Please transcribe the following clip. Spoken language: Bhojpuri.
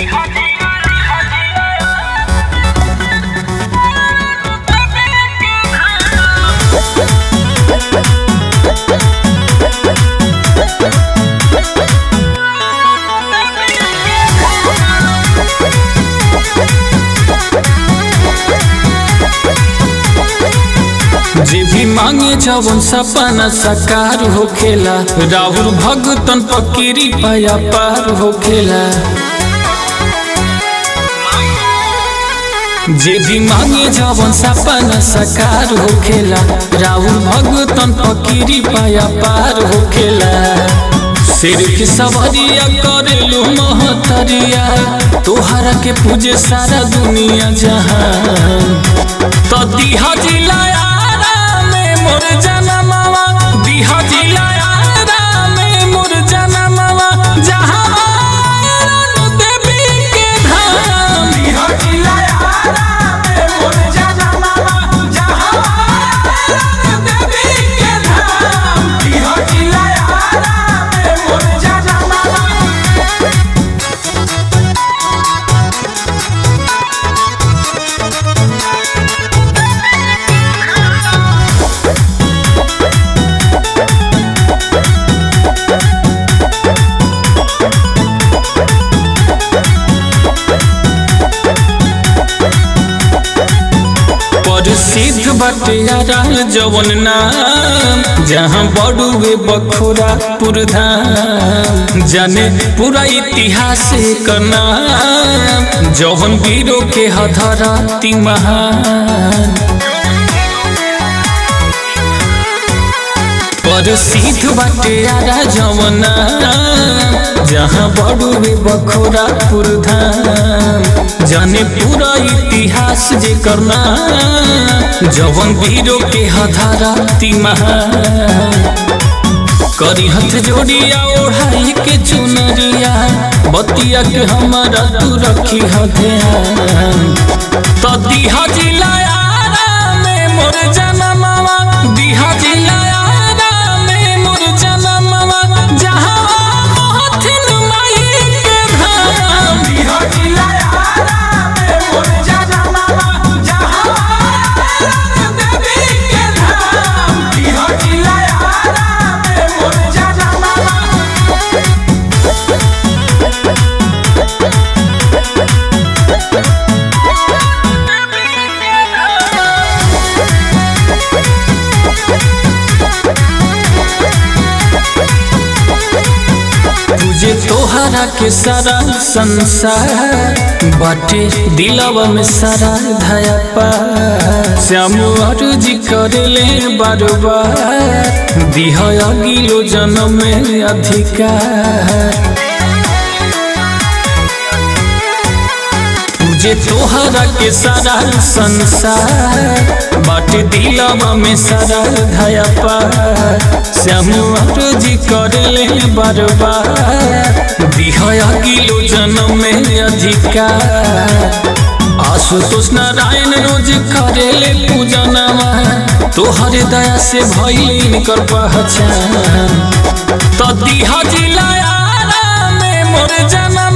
जे भी मांगे जवन सपना साकार होखेला, राहुल भगतन पकीरी पाया पार होखेला। जे भी मांगे जवन सपना साकार होखेला, राहुल भगतन पकीरी पाया पार होखेला। शेर की सवारिया करेलू महतरिया, तोहरा के पूजे सारा दुनिया जहान। तो दिहा जिलाया मोर जनमवा, दिहा जिलाया में मोर जनमवा, जहाँ देवी के धाम। दिहा जिलाया में मोर जनमवा, जहाँ देवी के धाम। दिहा जिलाया में मोर जनमवा। सिद्ध बाटे जवन नाम, जहाँ बड़ुए बखोरा पुरधाम। जाने पूरा इतिहास का नाम, जवन वीरों के हधराती महान। सिद्ध बाटे जवन नाम, जहाँ बड़ुए बखोरा पुरधाम। जाने पूरा इतिहास जे करना, जवन वीरों के हधराती महान। करी हथ जोड़िया ओढ़ाई के चुनरिया, बतिया के हमारा तू रखी ध्यान। तो दिहा जिलाया में मोर जनमवा, दिहा जिलाया में मोर जनमवा, जहाँ मोहथिन माई के धाम। दिहा जिलाया तुझे तोहरा के सारा संसार बाटे, दिलवा में सारा धया पार। श्याम अर्जी करेले बार बार, दिहा अगिलो जन्म में अधिकार। तुझे तोहरा के सारा संसार बाटे, दिलवा में सारा धया पार। श्याम अर्जी करेले बार बार, दिहा अगिलो जन्म में अधिकार। आशुतोष नारायण रोज करेले पूजनवा, तोहरे दया से भइल कर पहचान। तो दिहा जिलाया में मोर जनमवा।